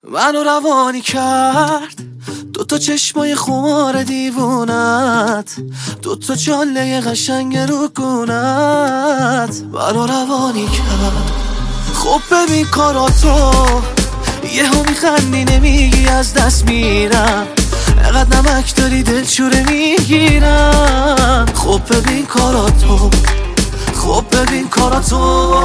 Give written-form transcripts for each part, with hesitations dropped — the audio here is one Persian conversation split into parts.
منو روانی کرد دوتا چشمای خمار دیوونت، دوتا چاله قشنگ رو گونت. منو روانی کرد. خب ببین کاراتو، یه ها میخندی نمیگی از دست میرم، اقدر نمک داری دلشوره میگیرم. خب ببین کاراتو، خب ببین کاراتو.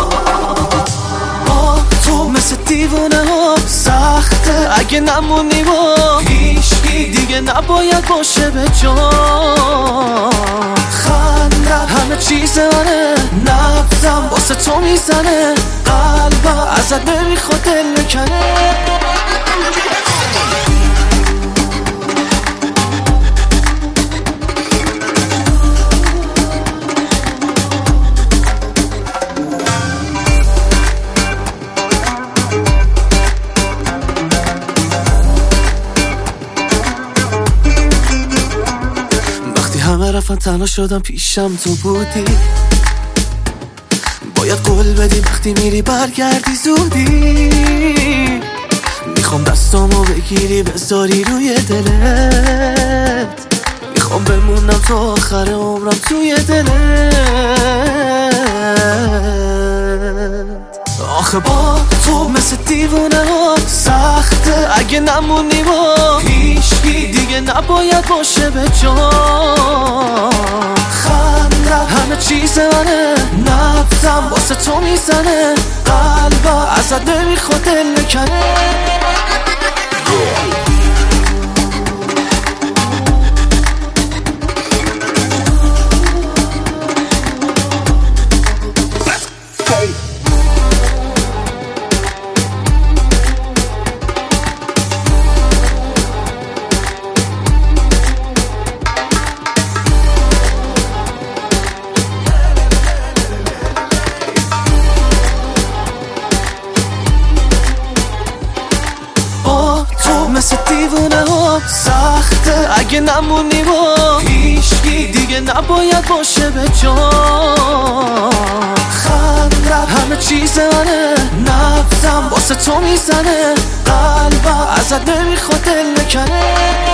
تو مثل دیوونه ها سخته، اگه نمونی با هیچکی دیگه نباید باشه به جا. خندم همه چیز منه، نبضم واسه تو میزنه، قلبم ازت نمیخواد دل بکنه. همه رفتن تنها شدم پیشم تو بودی، باید قول بدی وقتی میری برگردی زودی. میخوام دستامو بگیری بذاری روی دلت، میخوام بمونم تا آخر عمرم توی دلت. آخه با تو مثل دیوونه ها سخته، اگه نمونی با هیچکی دیگه نباید باشه به جا. خندم همه چیز منه، نبضم واسه تو میزنه، قلبم ازت نمیخواد دل بکنه. مثل دیوونه ها سخته، اگه نمونی با هیچکی دیگه نباید باشه به جا. خندم همه چیز منه، نبضم واسه تو میزنه، قلبم ازت نمیخواد دل بکنه.